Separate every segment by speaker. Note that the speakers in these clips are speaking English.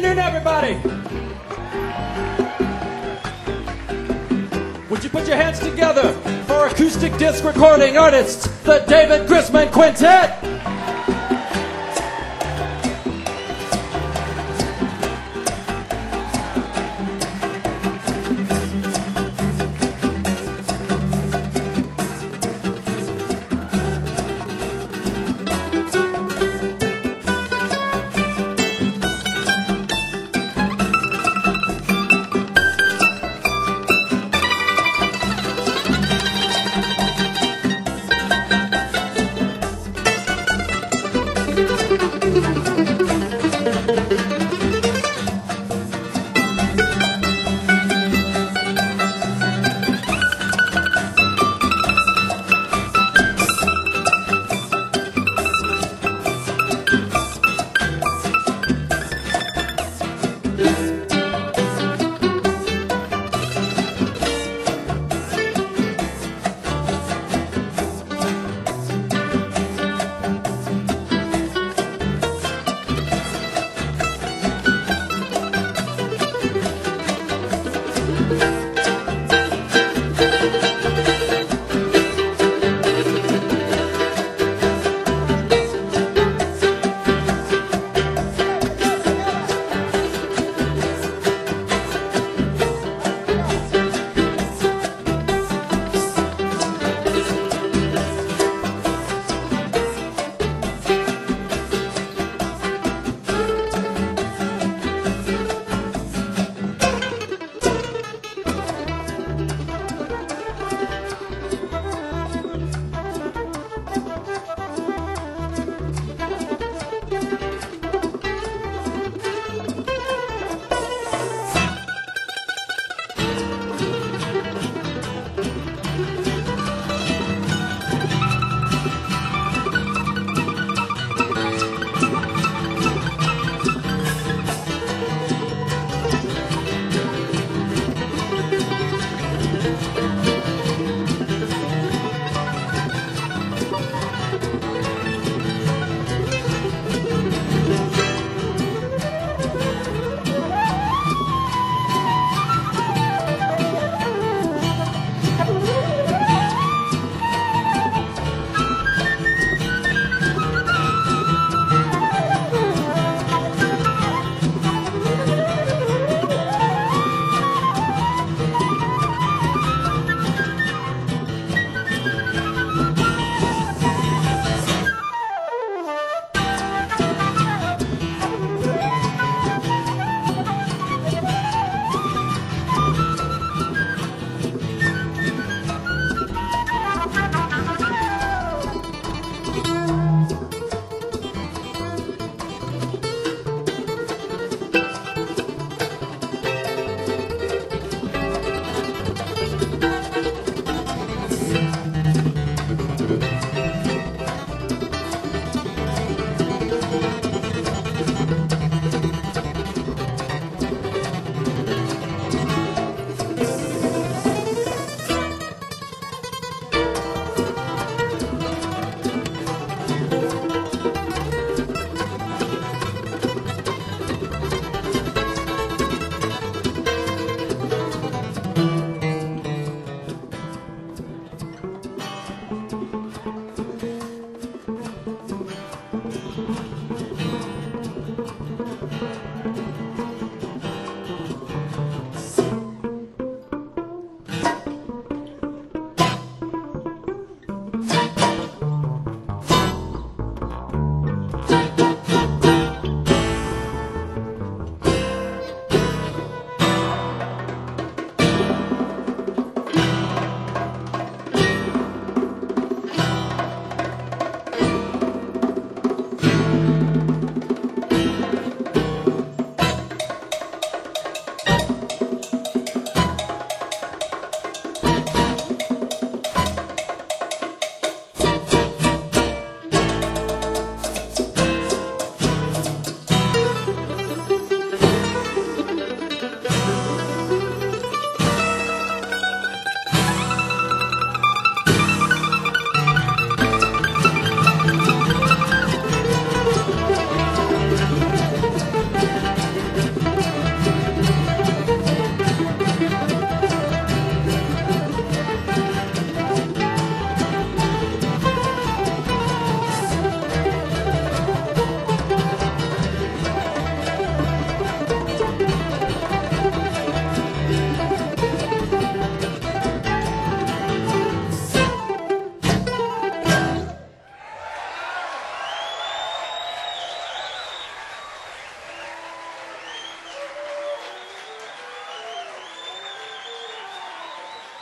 Speaker 1: afternoon, everybody. Would you put your hands together for acoustic disc recording artists, the David Grisman Quintet?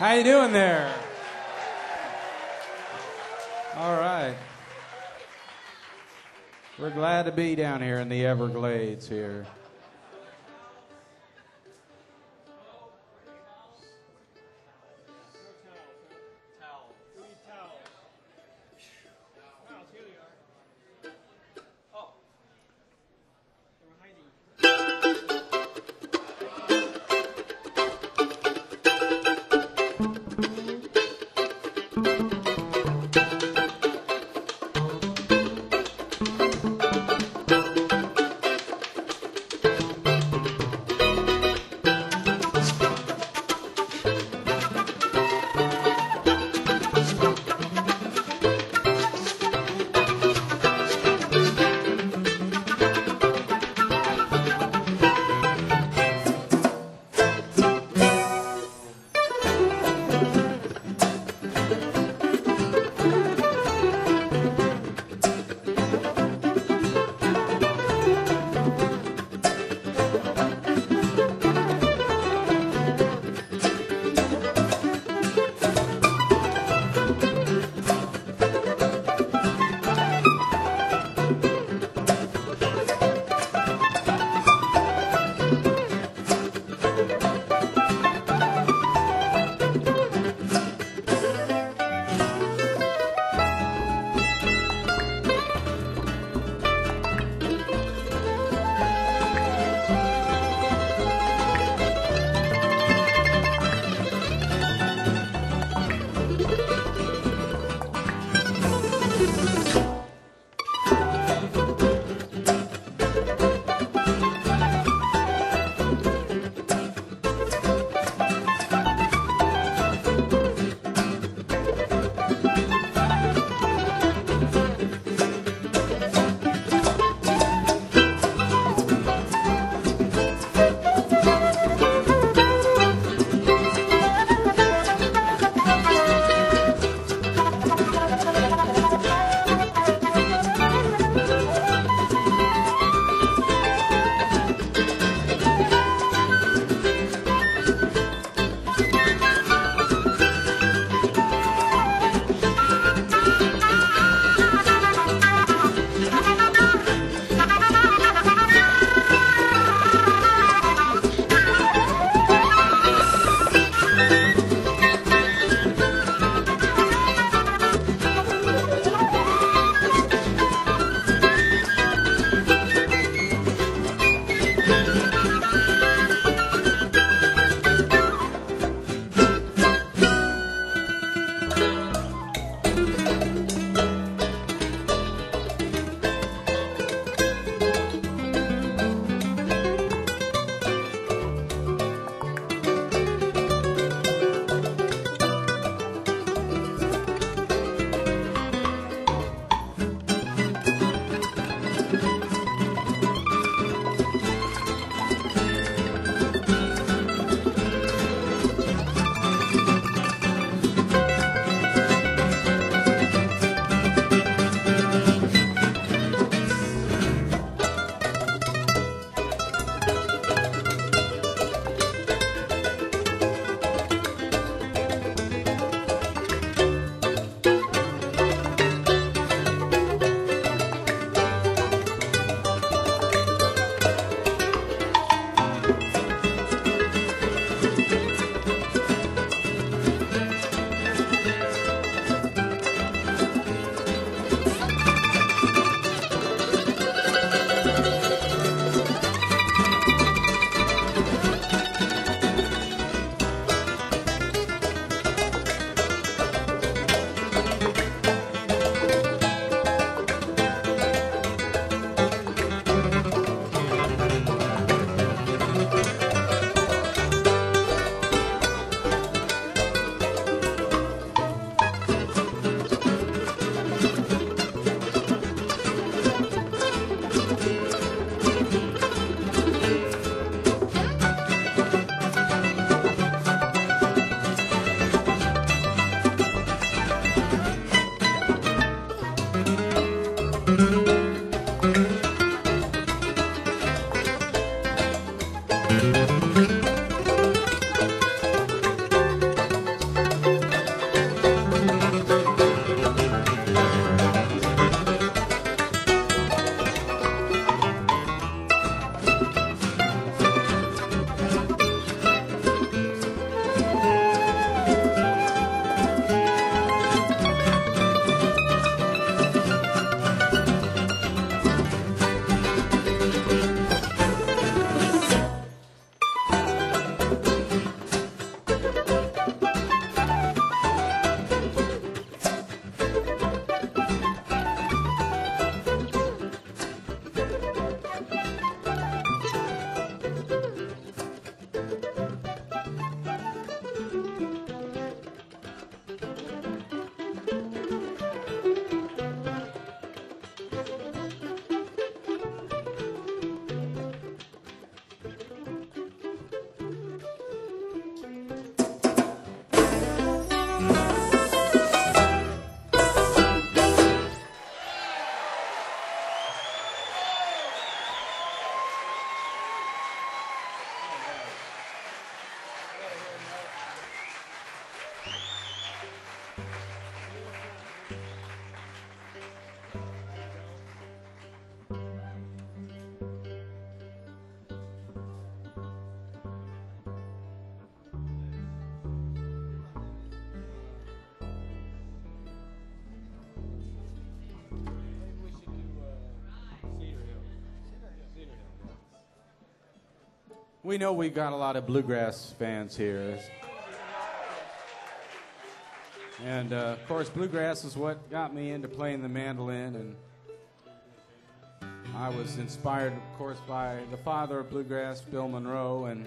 Speaker 2: How you doing there? All right. We're glad to be down here in the Everglades here. We know we've got a lot of bluegrass fans here. And, of course, bluegrass is what got me into playing the mandolin. And I was inspired, of course, by the father of bluegrass, Bill Monroe, and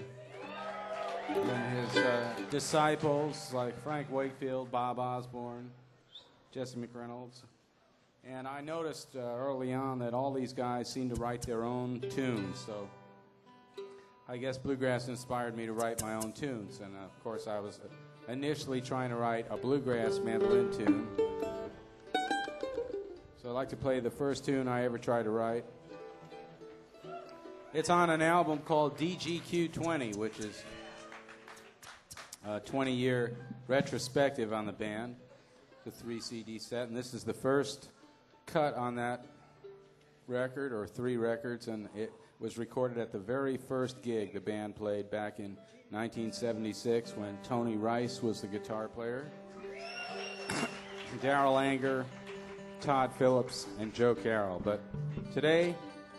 Speaker 2: his disciples like Frank Wakefield, Bob Osborne, Jesse McReynolds. And I noticed early on that all these guys seemed to write their own tunes. So I guess bluegrass inspired me to write my own tunes. And, of course, I was initially trying to write a bluegrass mandolin tune. So I'd like to play the first tune I ever tried to write. It's on an album called DGQ 20, which is a 20-year retrospective on the band, the 3 CD set. And this is the first cut on that record, or 3 records, and it was recorded at the very first gig the band played back in 1976 when Tony Rice was the guitar player. Darrell Anger, Todd Phillips, and Joe Carroll. But today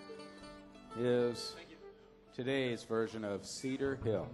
Speaker 2: is today's version of Cedar Hill.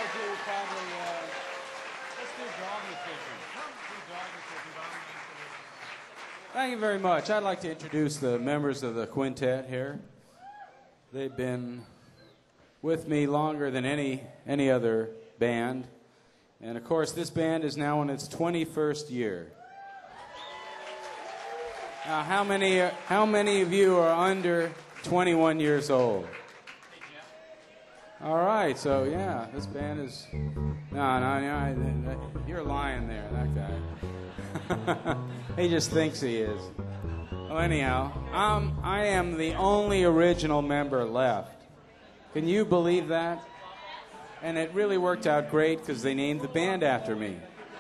Speaker 2: Thank you very much. I'd like to introduce the members of the quintet here. They've been with me longer than any other band. And of course, this band is now in its 21st year. Now, how many of you are under 21 years old? All right, so yeah, this band is... No, you're lying there, that guy. He just thinks he is. Well, anyhow, I am the only original member left. Can you believe that? And it really worked out great because they named the band after me.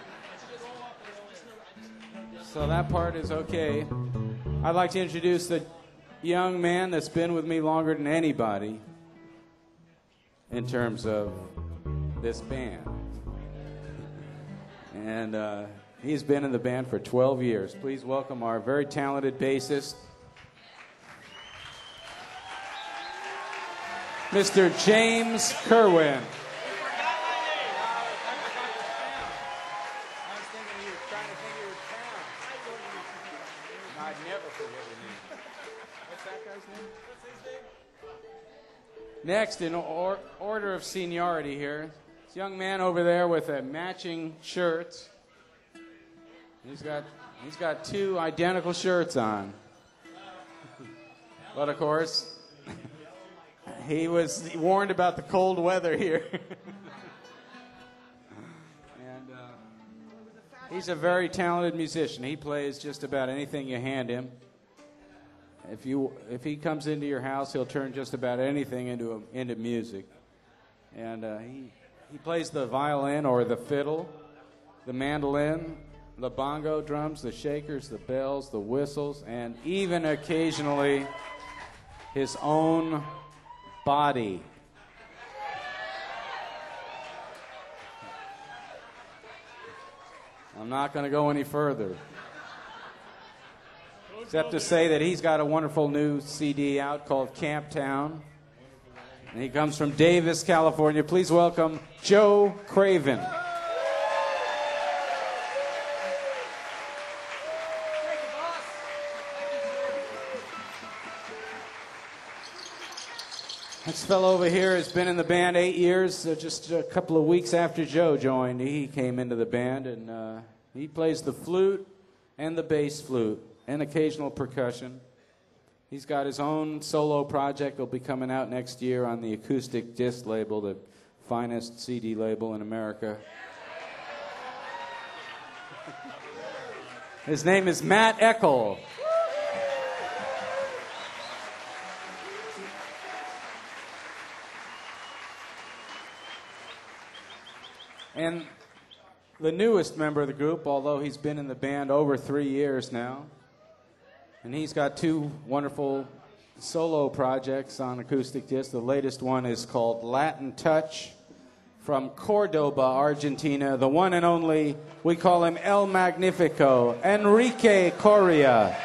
Speaker 2: So that part is okay. I'd like to introduce the young man that's been with me longer than anybody in terms of this band. And he's been in the band for 12 years. Please welcome our very talented bassist, Mr. James Kerwin. Next, in order of seniority here, this young man over there with a matching shirt. He's got two identical shirts on. But of course, he was warned about the cold weather here. And he's a very talented musician. He plays just about anything you hand him. If he comes into your house, he'll turn just about anything into music. And he plays the violin or the fiddle, the mandolin, the bongo drums, the shakers, the bells, the whistles, and even occasionally his own body. I'm not going to go any further. Except to say that he's got a wonderful new CD out called Camp Town. And he comes from Davis, California. Please welcome Joe Craven. This fellow over here has been in the band 8 years. Just a couple of weeks after Joe joined, he came into the band, and he plays the flute and the bass flute and occasional percussion. He's got his own solo project that'll be coming out next year on the Acoustic Disc label, the finest CD label in America. His name is Matt Eckel. And the newest member of the group, although he's been in the band over 3 years now, and he's got two wonderful solo projects on acoustic disc. The latest one is called Latin Touch, from Cordoba, Argentina. The one and only, we call him El Magnifico, Enrique Correa.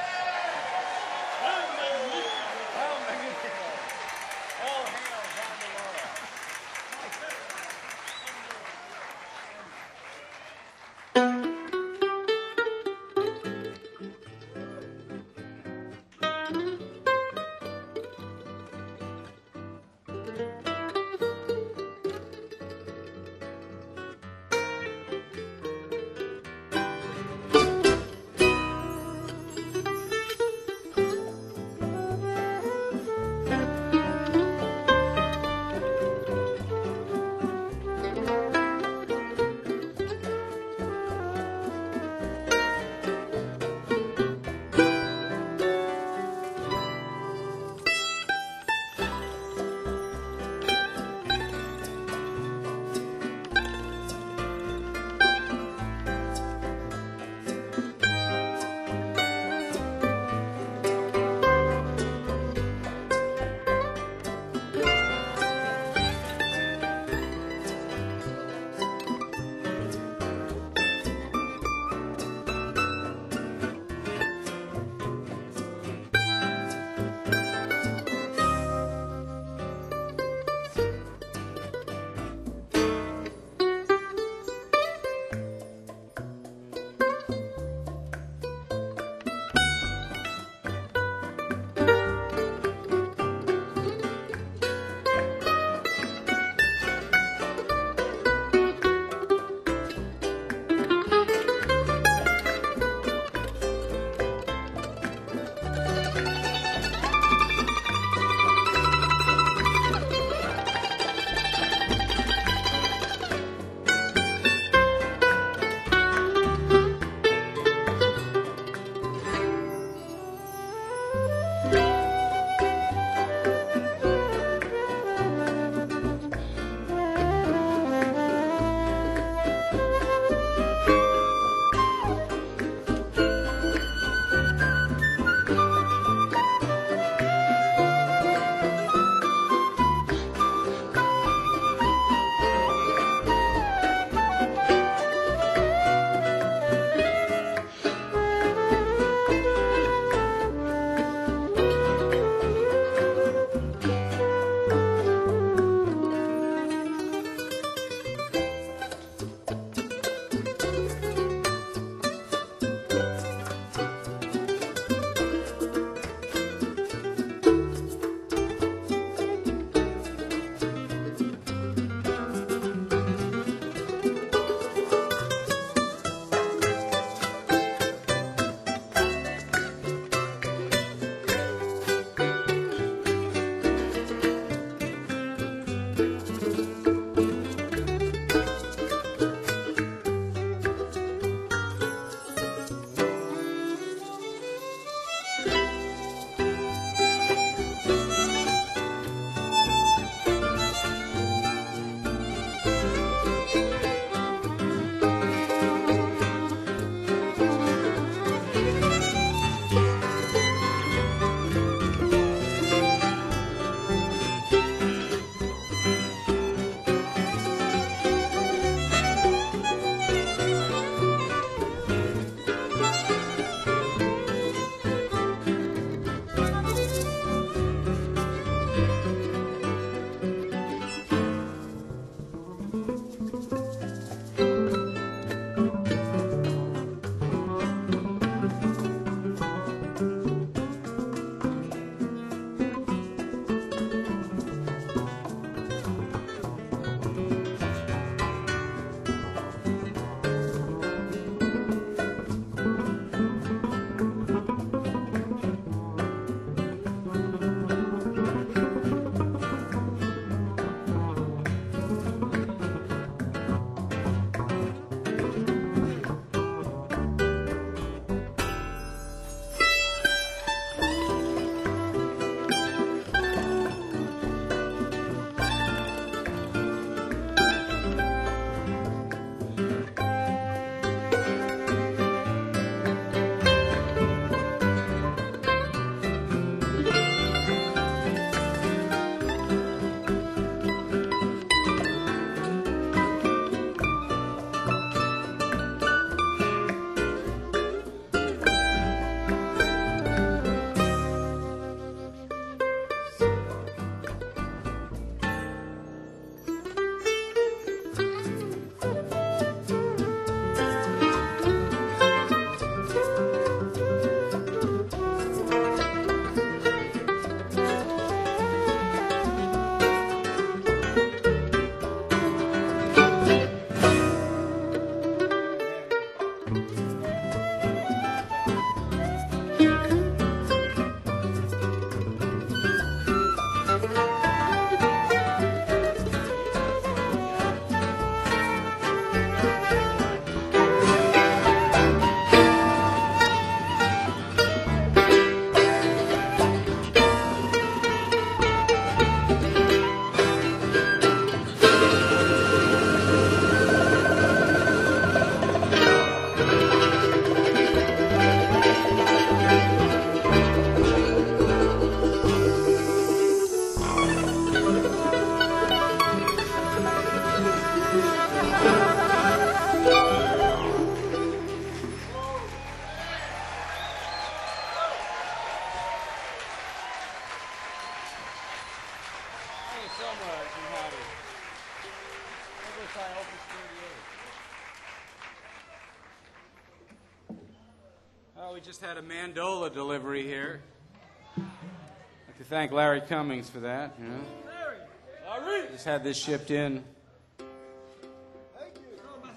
Speaker 2: we just had a mandola delivery here. I'd like to thank Larry Cummings for that. You know? Larry! Just had this shipped in.
Speaker 1: Thank you.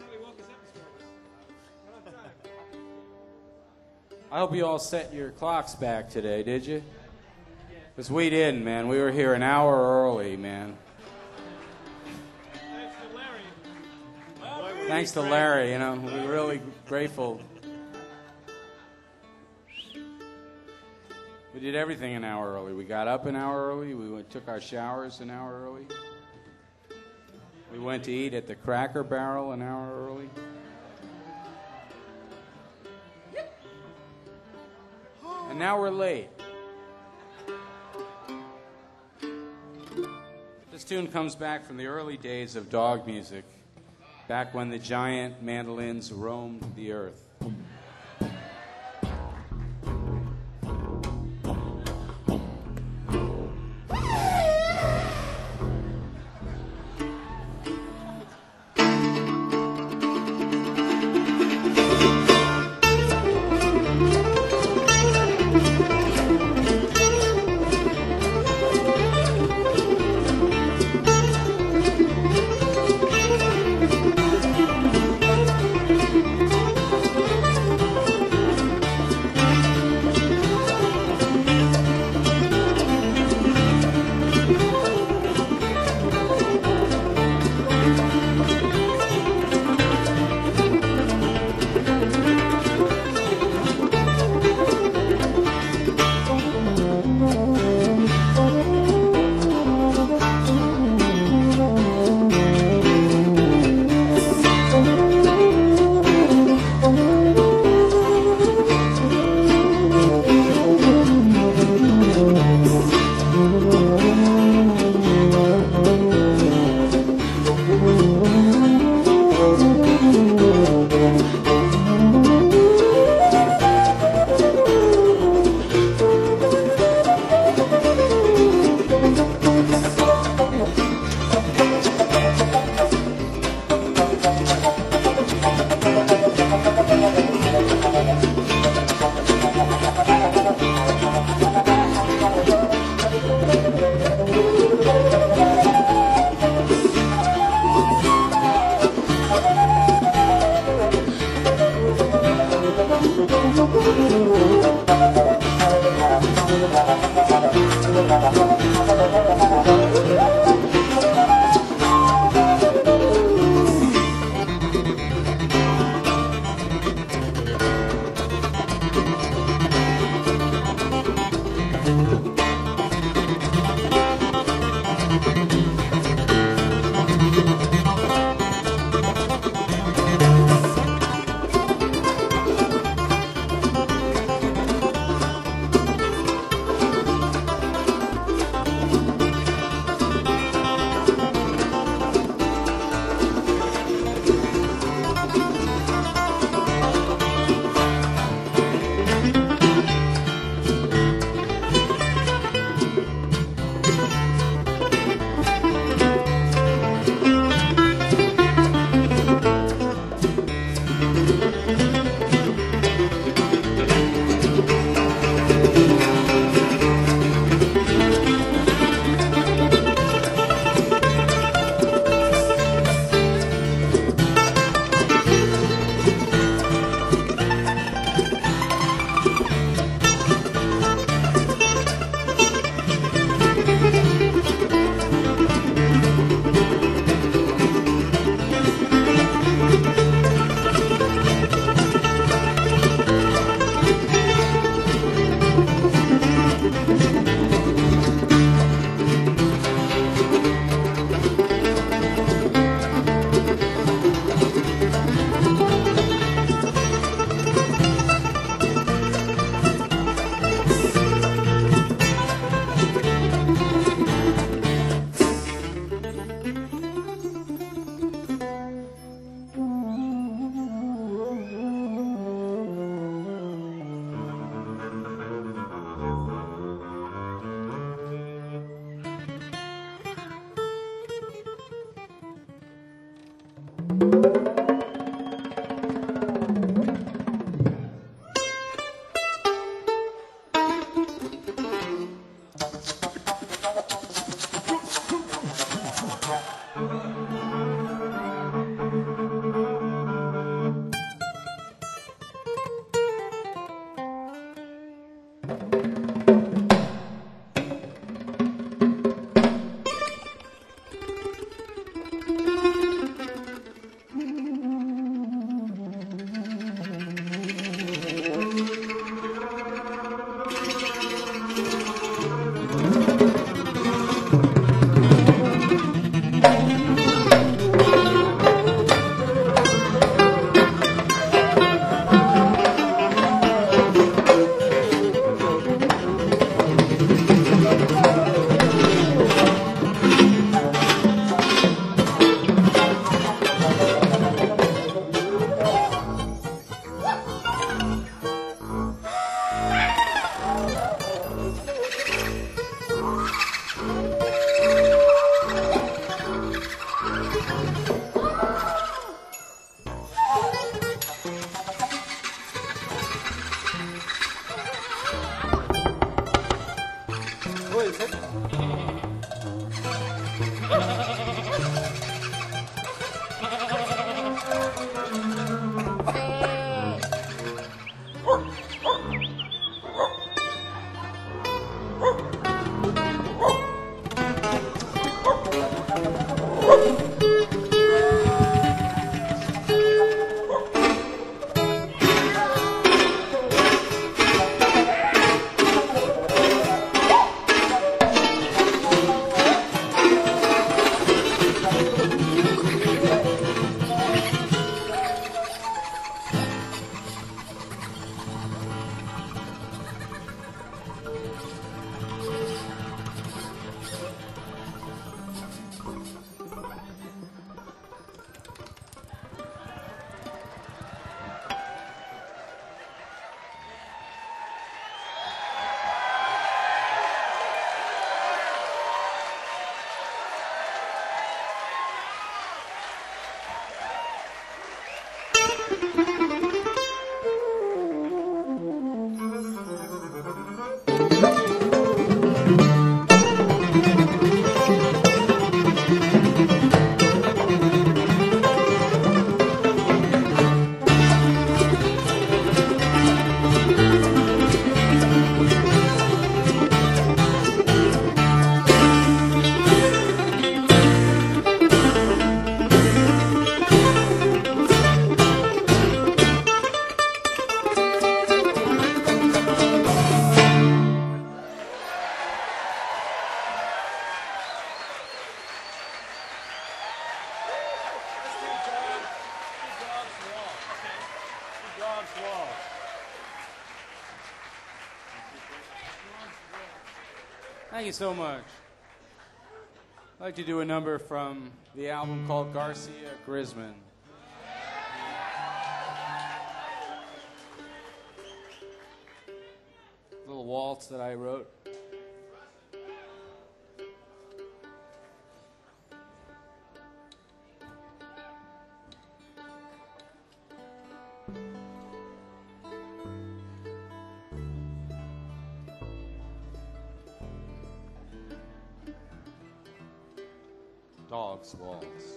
Speaker 2: I hope you all set your clocks back today, did you? Because we didn't, man. We were here an hour early, man.
Speaker 1: Thanks to Larry.
Speaker 2: Thanks to Larry, you know, we're really grateful. We did everything an hour early. We got up an hour early. Took our showers an hour early. We went to eat at the Cracker Barrel an hour early. And now we're late. This tune comes back from the early days of dog music, back when the giant mandolins roamed the earth. Thank you so much. I'd like to do a number from the album called Garcia Grisman. A little waltz that I wrote. Dog's Waltz.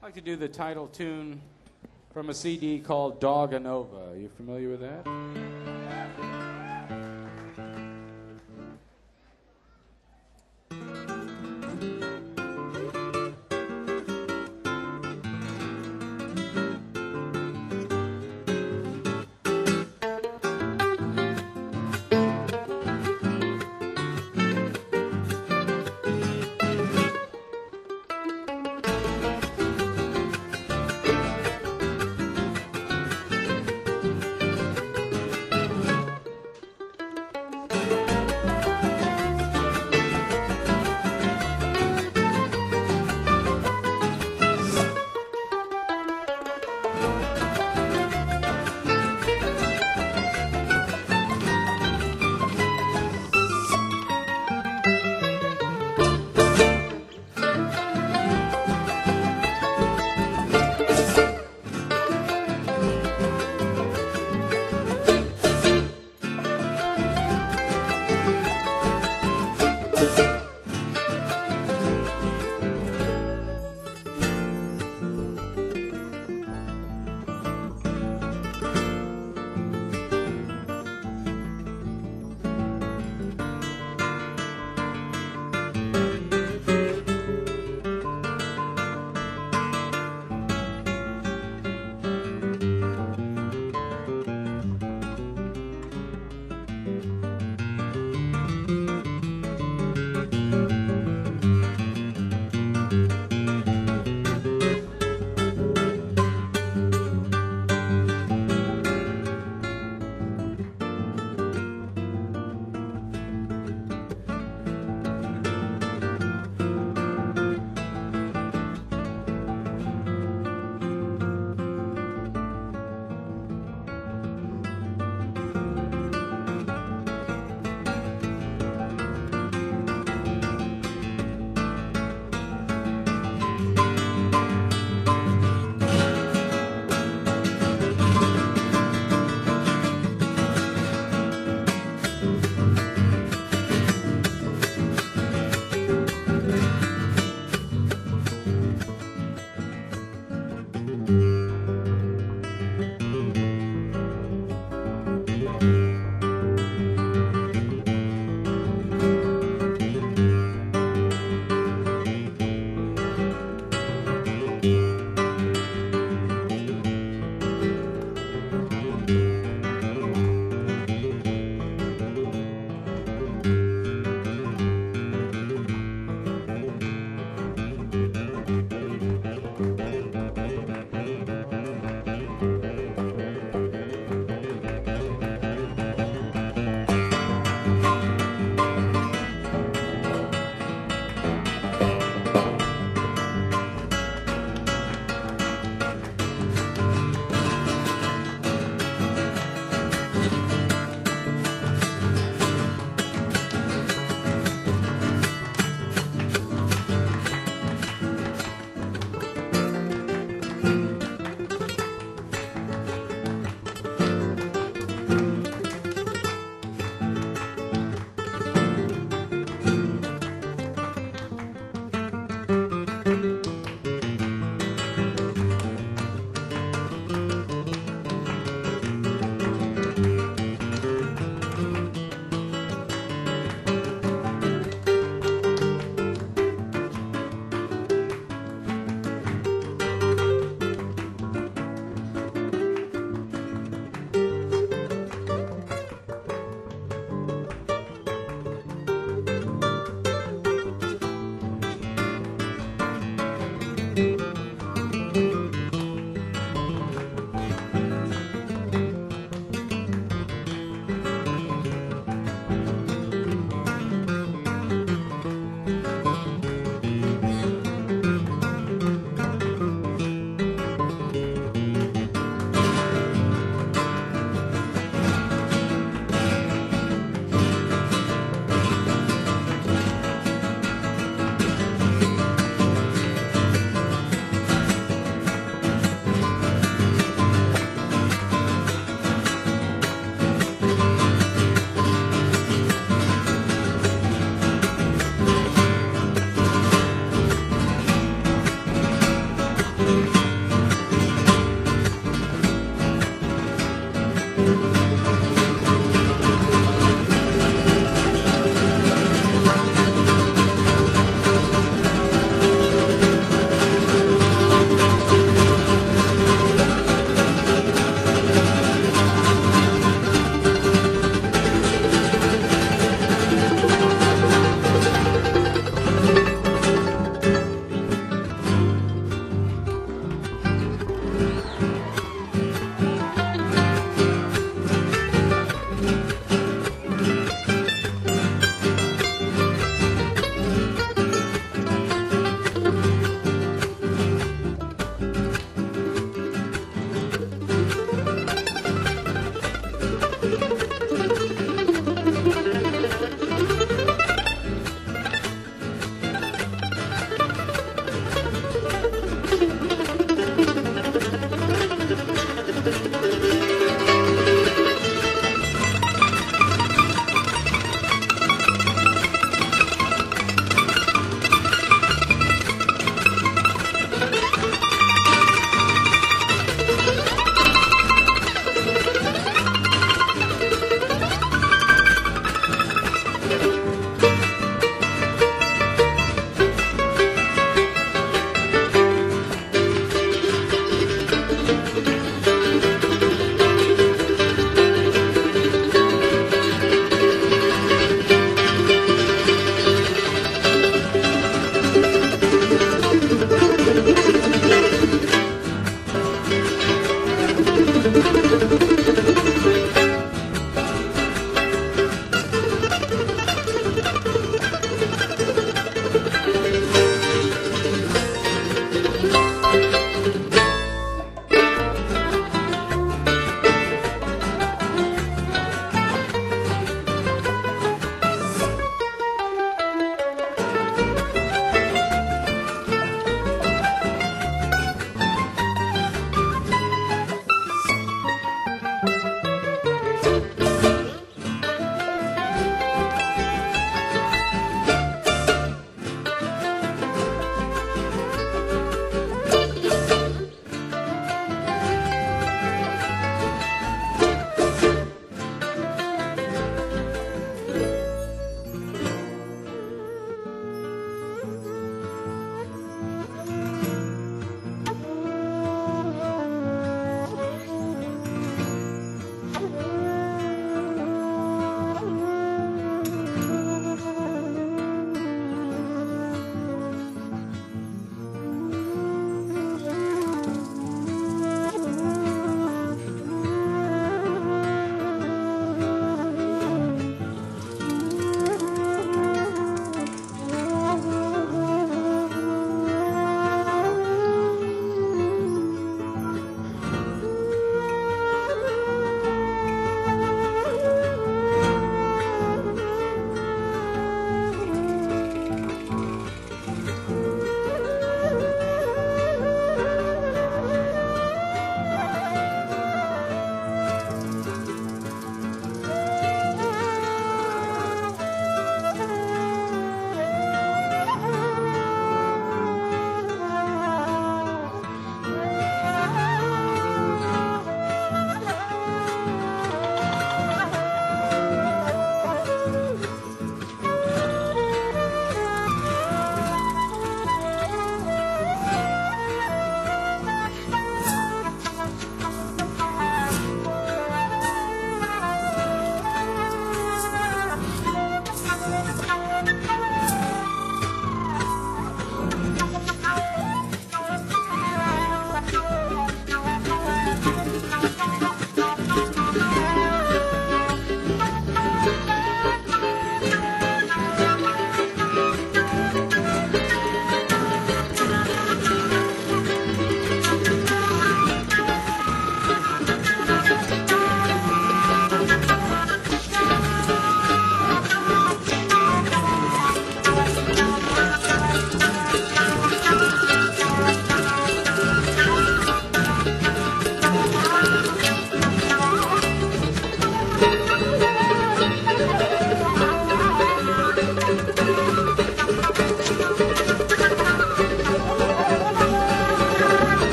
Speaker 2: I'd like to do the title tune from a CD called Dog Nova. Are you familiar with that?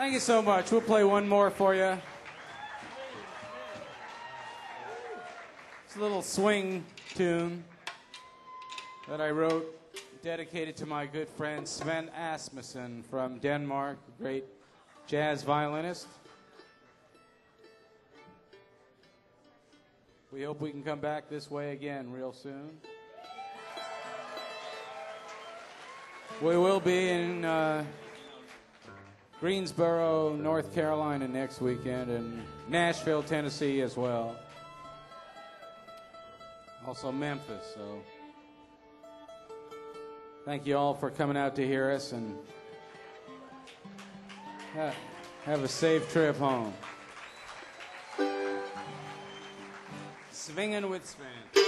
Speaker 2: Thank you so much. We'll play one more for you. It's a little swing tune that I wrote, dedicated to my good friend Sven Asmussen from Denmark, a great jazz violinist. We hope we can come back this way again real soon. We will be in Greensboro, North Carolina next weekend, and Nashville, Tennessee as well. Also Memphis, so thank you all for coming out to hear us, and have a safe trip home. Swingin' with Sven.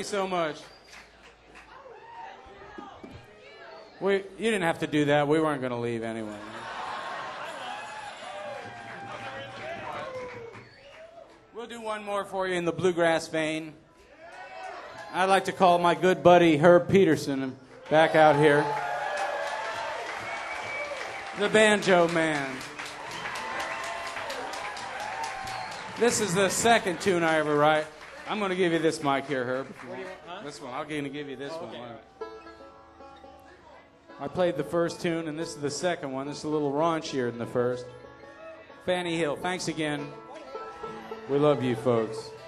Speaker 2: you so much. You didn't have to do that. We weren't going to leave anyway. We'll do one more for you in the bluegrass vein. I'd like to call my good buddy Herb Peterson back out here. The Banjo Man. This is the second tune I ever write. I'm going to give you this mic here, Herb.
Speaker 1: What do you want, huh?
Speaker 2: This one. I'm going to give you this one.
Speaker 1: Okay.
Speaker 2: I played the first tune, and this is the second one. This is a little raunchier than the first. Fanny Hill, thanks again. We love you, folks.